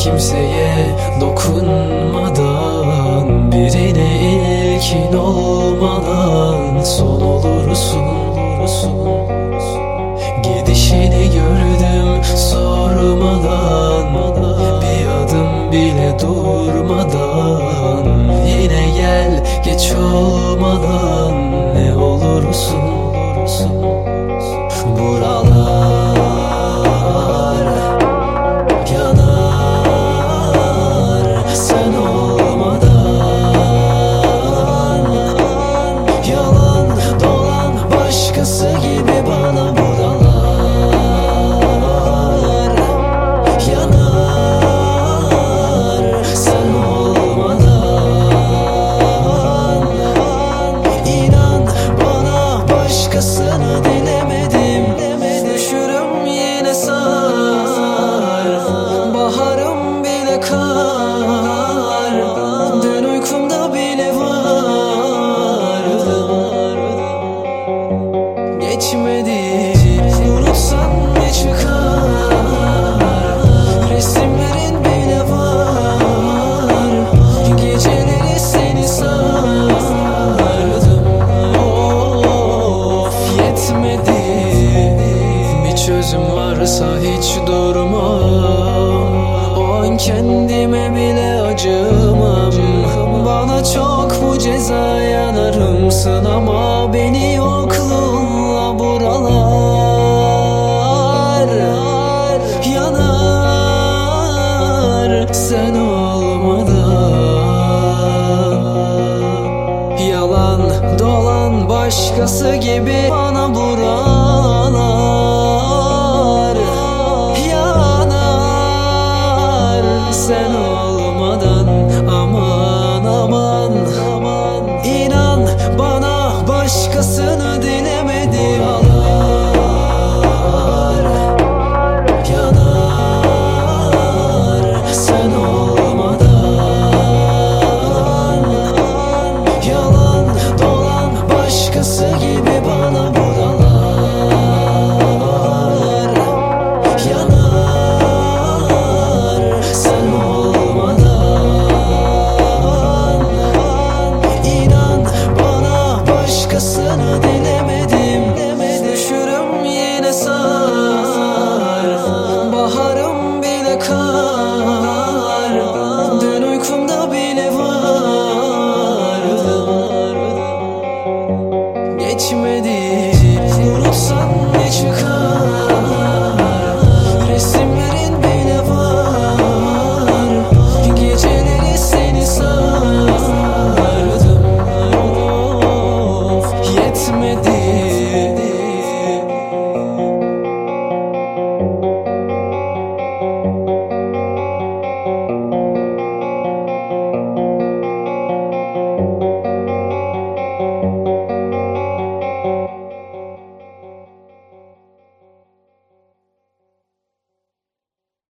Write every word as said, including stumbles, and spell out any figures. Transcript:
kimseye dokunmadan, birine ilkin olmadan son olursun. Gidişini gördüm sormadan, bir adım bile durmadan. Yine gel geç olmadan, ne olursun. Buralar yanar sen olmadan. Yalan dolan başkası gibi bana buralar yanar sen olmadan. İnan bana başkasını dilemedim. Düşürüm yine sar, baharım bile kar. Dün uykumda bile vardı, geçmedi. Unutsan ne çıkar, resimlerin bile var. Geceleri seni sardım, of yetmedi. Bir çözüm varsa hiç durma, o an kendime bile acımam. Bana çok bu ceza yanarımsın ama beni yokluğunla buralar yanar sen olmadan. Yalan dolan başkası gibi bana buralar yanar sen olmadan. Aman aman aman, İnan bana başkasını